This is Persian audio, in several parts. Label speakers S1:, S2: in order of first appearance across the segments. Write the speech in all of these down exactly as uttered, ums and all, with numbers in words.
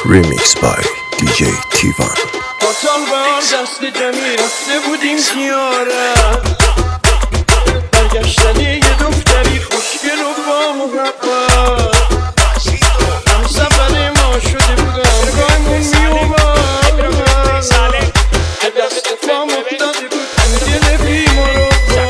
S1: Remix by دی جی تیوان.
S2: با سالوار دست جمعی رفته بودیم زیارت، برگشتن یه دختری خوشگل و با محبت. هم سفر ما شده بودم رگاهمون میومد، به دست پام افتاده بود تو دل بیمارو.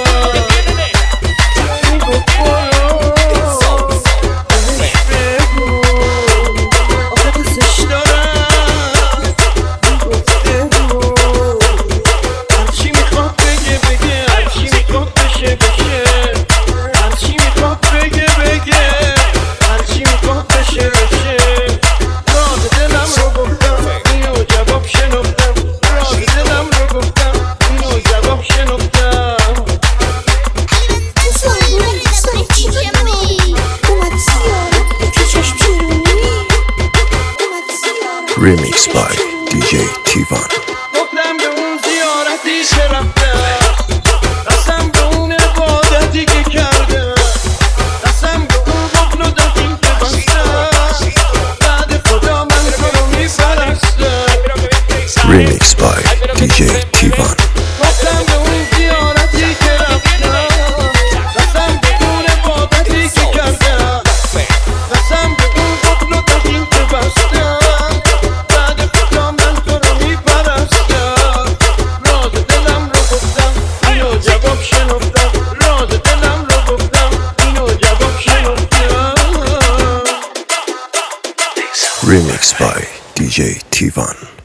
S1: Remix by دی جی تیوان.
S2: گفتم به اون زیارتی که رفتم، قسم به اون عبادتی که کردم، قسم به اون قفل و دهیم که بستم، بعد خدا من تو رو میپرستم.
S1: Remix by دی جی تیوان.
S2: گفتم به اون زیارتی که رفتم، قسم به اون عبادتی که کردم، قسم به اون قفل و دهیم که بستم،
S1: Remix by دی جی تیوان.